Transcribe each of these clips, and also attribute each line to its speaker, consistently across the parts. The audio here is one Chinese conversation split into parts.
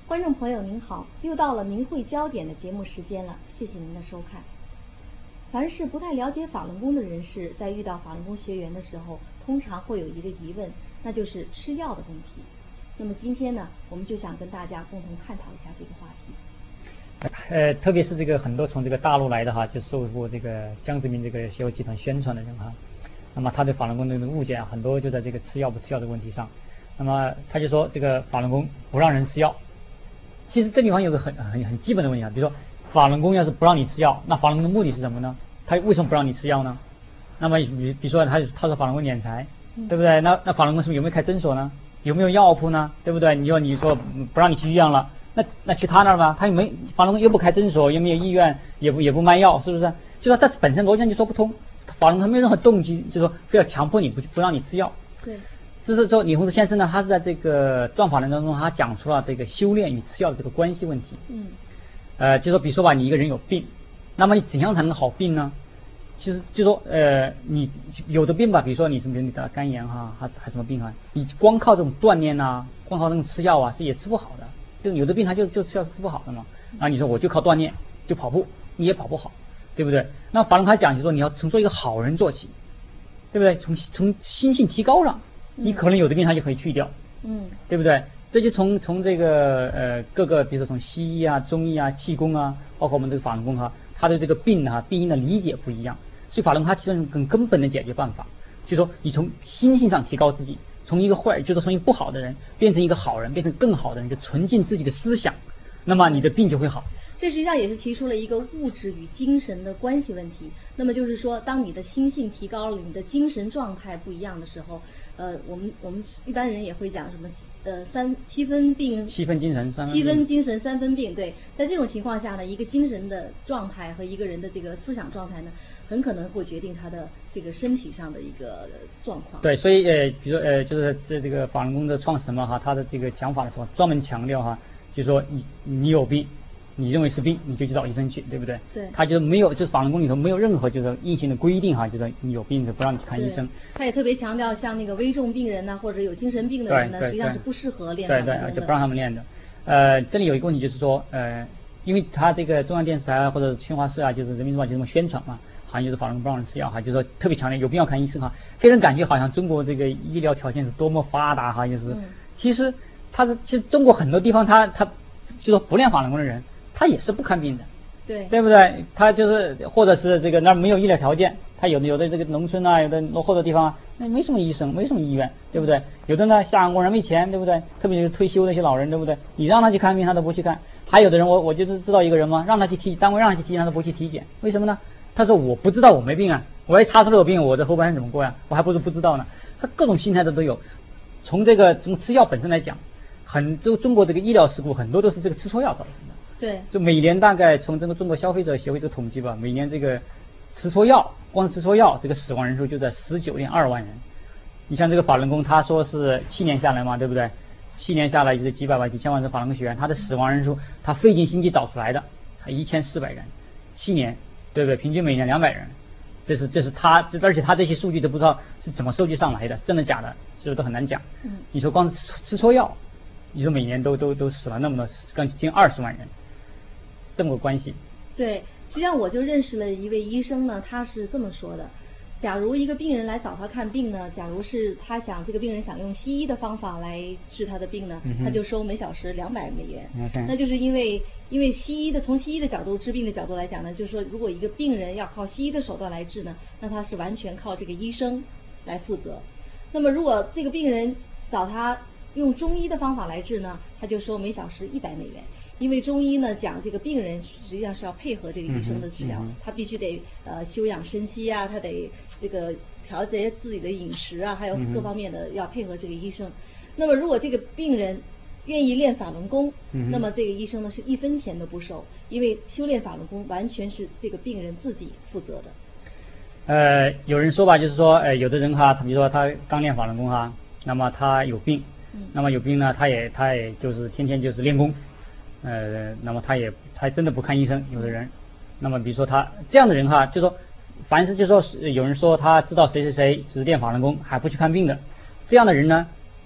Speaker 1: 观众朋友您好，又到了明慧焦点的节目时间了，谢谢您的收看。凡是不太了解法轮功的人士，在遇到法轮功学员的时候，通常会有一个疑问，那就是吃药的问题。那么今天呢，我们就想跟大家共同探讨一下这个话题。
Speaker 2: 特别是这个很多从这个大陆来的哈，就受过这个江泽民这个邪恶集团宣传的人哈，那么他对法轮功的误解啊，很多就在这个吃药不吃药的问题上。那么他就说这个法轮功不让人吃药。其实这地方有个很基本的问题啊，比如说法轮功要是不让你吃药，那法轮功的目的是什么呢？他为什么不让你吃药呢？那么比如说他说法轮功敛财，对不对？那法轮功是不是有没有开诊所呢？有没有药铺呢？对不对？你说不让你去医院了，那去他那儿吧，他又没法轮功又不开诊所，又没有医院，也不卖药，是不是？就说他本身逻辑上就说不通，法轮功他没有任何动机，就说非要强迫你不让你吃药。
Speaker 1: 对。
Speaker 2: 这是说李洪志先生呢，他是在这个《转法轮》当中，他讲出了这个修炼与吃药的这个关系问题。就说比如说吧，你一个人有病，那么你怎样才能好病呢？其实就说你有的病吧，比如说你你得肝炎哈，还什么病啊？你光靠这种锻炼啊，光靠那种吃药啊，是也治不好的。就有的病他就吃药是治不好的嘛。啊，你说我就靠锻炼就跑步，你也跑不好，对不对？那法轮他讲就说你要从做一个好人做起，对不对？从心性提高上。你可能有的病它就可以去掉，对不对？这就从这个各个比如说从西医啊、中医啊、气功啊，包括我们这个法轮功哈，它对这个病因的理解不一样，所以法轮它提出更根本的解决办法，就是说你从心性上提高自己，从一个就是从一个不好的人变成一个好人，变成更好的人，就纯净自己的思想，那么你的病就会好。
Speaker 1: 这实际上也是提出了一个物质与精神的关系问题。那么就是说，当你的心性提高了，你的精神状态不一样的时候，我们一般人也会讲什么七分精神三分病。对，在这种情况下呢，一个精神的状态和一个人的这个思想状态呢，很可能会决定他的这个身体上的一个状况。
Speaker 2: 对，所以比如说就是这个法轮功的创始人哈，他的这个讲法的时候专门强调哈，就是说你有病。你认为是病，你就去找医生去，对不对？
Speaker 1: 对。
Speaker 2: 他就没有，就是法轮功里头没有任何就是硬性的规定哈，就是你有病就不让你去看医生。
Speaker 1: 他也特别强调，像那个危重病人呢，或者有精神病的人呢，实际上是不适合练法轮功的。
Speaker 2: 对，就不让他们练的。这里有一个问题就是说，因为他这个中央电视台或者新华社啊，就是人民日报就这么宣传嘛，好像就是法轮功不让人吃药哈，就是说特别强调有病要看医生哈，给人感觉好像中国这个医疗条件是多么发达哈，就是其实中国很多地方他就说不练法轮功的人。他也是不看病的，对不对？他就是或者是这个那没有医疗条件，他有的这个农村啊，有的落后的地方啊，那没什么医生，没什么医院，对不对？有的呢，下岗工人没钱，对不对？特别是退休的一些老人，对不对？你让他去看病，他都不去看。还有的人，我就是知道一个人嘛，让他去单位让他去体检，他都不去体检，为什么呢？他说我不知道我没病啊，我一查出来有病，我这后半生怎么过呀？我还不如不知道呢。他各种心态的都有。从吃药本身来讲，中国这个医疗事故很多都是这个吃错药造成的。
Speaker 1: 对，
Speaker 2: 就每年大概从这个中国消费者协会这个统计吧，每年这个吃错药，光吃错药这个死亡人数就在19.2万人。你像这个法轮功，他说是7年下来嘛，对不对？7年下来就是几百万、几千万的法轮功学员，他的死亡人数，他费尽心机找出来的才1400人，7年，对不对？平均每年200人，这是他，而且他这些数据都不知道是怎么收集上来的，真的假的，这都很难讲。你说光吃错药，你说每年都死了那么多，将近20万人。这么个关系。
Speaker 1: 对，实际上我就认识了一位医生呢，他是这么说的：假如一个病人来找他看病呢，假如是这个病人想用西医的方法来治他的病呢，他就收每小时200美元。那就是因为从西医的角度治病的角度来讲呢，就是说如果一个病人要靠西医的手段来治呢，那他是完全靠这个医生来负责。那么如果这个病人找他用中医的方法来治呢，他就收每小时100美元。因为中医呢讲这个病人实际上是要配合这个医生的治疗，他必须得休养生息啊，他得这个调节自己的饮食啊，还有各方面的要配合这个医生。那么如果这个病人愿意练法轮功，那么这个医生呢是1分钱都不收，因为修炼法轮功完全是这个病人自己负责
Speaker 2: 的。有人说吧，就是说有的人哈，比如说他刚练法轮功哈，那么他有病，那么有病呢，他也就是天天就是练功。那么他真的不看医生，有的人，那么比如说他这样的人哈，就说凡是就说有人说他知道谁只练法轮功还不去看病的，这样的人呢，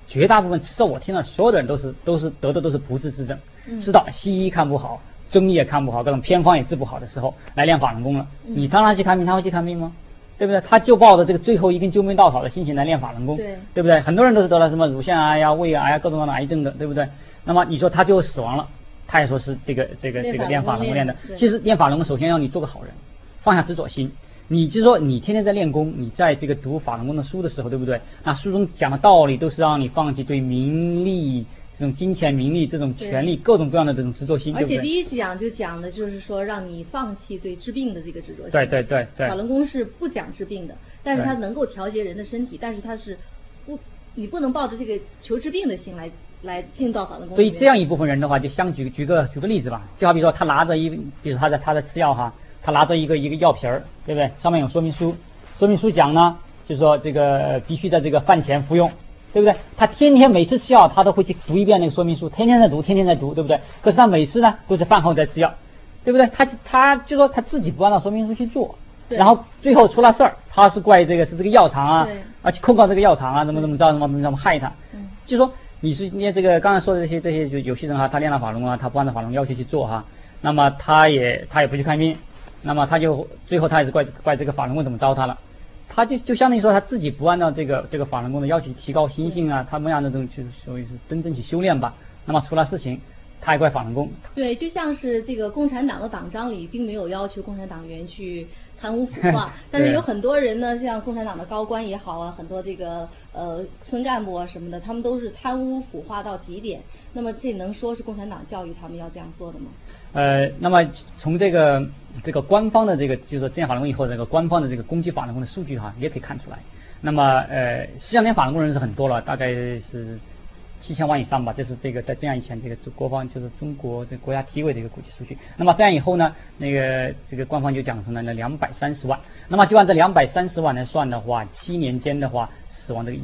Speaker 2: 绝大部分至少我听到所有的人都是得的都是不治之症，知道西医看不好，中医也看不好，各种偏方也治不好的时候来练法轮功了。你当他去看病，他会去看病吗？对不对？他就抱着这个最后一根救命稻草的心情来练法轮功，对不对？很多人都是得了什么乳腺癌呀、胃癌呀各种各样的癌症的，对不对？那么你说他最后死亡了，他也说是这个练法轮功练的。其实练法轮功首先要你做个好人，放下执着心。你就说你天天在练功，你在这个读法轮功的书的时候，对不对？那书中讲的道理都是让你放弃对名利、这种金钱、名利、这种权利各种各样的这种执着心，
Speaker 1: 而且第一讲就讲的就是说让你放弃对治病的这个执着心。
Speaker 2: 对。
Speaker 1: 法轮功是不讲治病的，但是它能够调节人的身体，但是它是你不能抱着这个求治病的心来进到法轮功。
Speaker 2: 所以这样一部分人的话，就举个例子吧，就好比说他拿着比如他在吃药哈，他拿着一个药瓶儿，对不对？上面有说明书，说明书讲呢，就是说这个必须在这个饭前服用，对不对？他天天每次吃药，他都会去读一遍那个说明书，天天在读，对不对？可是他每次呢都是饭后再吃药，对不对？他就说他自己不按照说明书去做，然后最后出了事儿，他是怪这个药厂去控告这个药厂啊，怎么着，怎么害他。就说你这个刚才说的这些就有些人哈，他练了法轮功啊，他不按照法轮要求去做哈，那么他也不去看病，那么他就最后他也是怪这个法轮功怎么糟蹋了。他就相当于说他自己不按照这个法轮功的要求提高心性啊，他们样的这种就是所谓是真正去修炼吧。那么出了事情，他还怪法轮功。
Speaker 1: 对，就像是这个共产党的党章里并没有要求共产党员去贪污腐化，但是有很多人呢，像共产党的高官也好啊，很多这个村干部啊什么的，他们都是贪污腐化到极点。那么这能说是共产党教育他们要这样做的吗？
Speaker 2: 那么从这个官方的就是说建法轮功以后这个官方的这个攻击法轮功的数据哈，也可以看出来。那么实际上练法轮功人是很多了，大概是7000万以上吧，这是这个在这样以前这个国方就是中国这国家体委的一个估计数据。那么这样以后呢，这个官方就讲成了230万。那么就按这230万来算的话，7年间的话死亡这个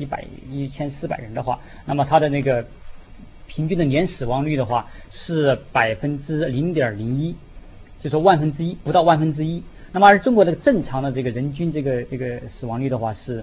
Speaker 2: 1400人的话，那么他的那个平均的年死亡率的话是0.01%，就说1/1000，不到1/1000。那么而中国的正常的这个人均这个死亡率的话是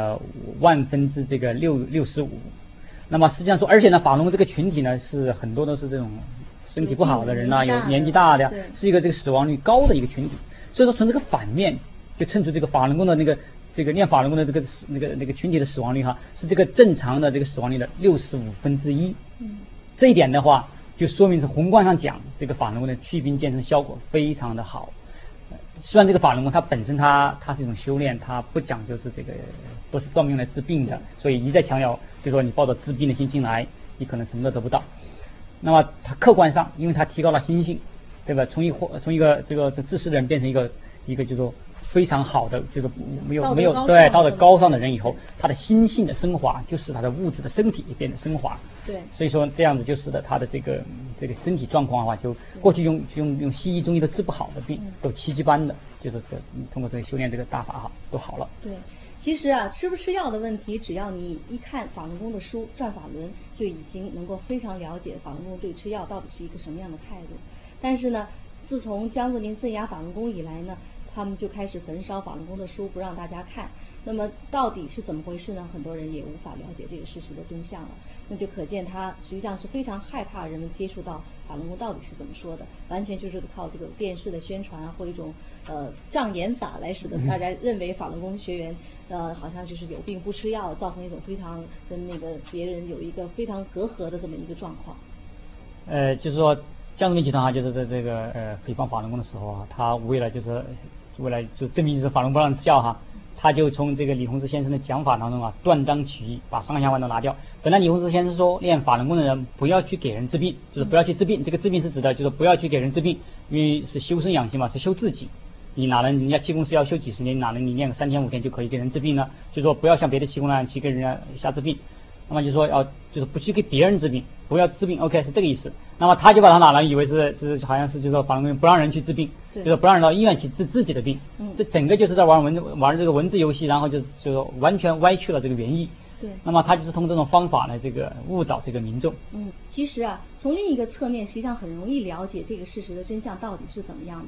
Speaker 2: 65%。那么实际上说，而且呢，法轮功这个群体呢是很多都是这种身体不好的人啊，有年纪大的，是一个这个死亡率高的一个群体。所以说从这个反面就衬出这个法轮功的这个练法轮功的那个群体的死亡率哈，是这个正常的这个死亡率的1/65。这一点的话，就说明是宏观上讲，这个法轮功的祛病健身效果非常的好。虽然这个法轮功它本身它是一种修炼，它不讲究是这个不是专门用来治病的，所以一再强调，就说你抱着治病的心进来，你可能什么都得不到。那么它客观上，因为它提高了心性，对吧？从一个这个自私的人变成一个就是说非常好的，就是没有对道德高尚的人以后，他的心性的升华，就使他的物质的身体也变得升华。
Speaker 1: 对，
Speaker 2: 所以说这样子就使得他的这个身体状况的话，就过去用西医中医都治不好的病，都奇迹般的，就是通过这个修炼这个大法哈，都好了。
Speaker 1: 对，其实啊，吃不吃药的问题，只要你一看法轮功的书《转法轮》，就已经能够非常了解法轮功对吃药到底是一个什么样的态度。但是呢，自从江泽民镇压法轮功以来呢，他们就开始焚烧法轮功的书，不让大家看。那么到底是怎么回事呢？很多人也无法了解这个事实的真相了。那就可见他实际上是非常害怕人们接触到法轮功到底是怎么说的，完全就是靠这个电视的宣传啊，或一种障眼法来使得大家认为法轮功学员好像就是有病不吃药，造成一种非常跟那个别人有一个非常隔阂的这么一个状况。
Speaker 2: 就是说江泽民集团哈，就是在这个诽谤法轮功的时候啊，他为了就证明就是法轮不让吃药哈，他就从这个李洪志先生的讲法当中啊断章取义，把上下文都拿掉。本来李洪志先生说练法轮功的人不要去给人治病，就是不要去治病，这个治病是指的就是不要去给人治病，因为是修身养性嘛，是修自己。你哪能人家气功是要修几十年，哪能你练个3天5天就可以给人治病呢？就说不要像别的气功那样去给人家瞎治病。那么就说就是不去给别人治病，不要治病 ，OK 是这个意思。那么他就把他哪能以为是好像是就是说法轮功不让人去治病，就是不让人到医院去治自己的病。这整个就是在玩这个文字游戏，然后就完全歪曲了这个原意。
Speaker 1: 对。
Speaker 2: 那么他就是通过这种方法来这个误导这个民众。
Speaker 1: 其实啊，从另一个侧面，实际上很容易了解这个事实的真相到底是怎么样的。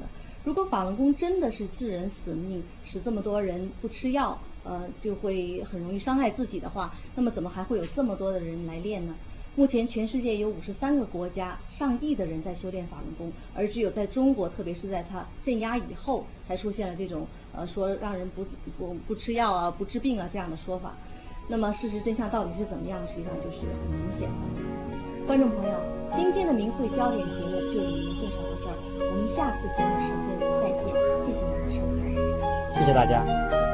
Speaker 1: 如果法轮功真的是治人死命，使这么多人不吃药，就会很容易伤害自己的话，那么怎么还会有这么多的人来练呢？目前全世界有53个国家，上亿的人在修炼法轮功，而只有在中国，特别是在它镇压以后，才出现了这种说让人不吃药啊、不治病啊这样的说法。那么事实真相到底是怎么样，实际上就是很明显的。观众朋友，今天的明慧焦点节目就给您介绍到这儿，我们下次节目时间再见，谢谢您的收看，
Speaker 2: 谢谢大家。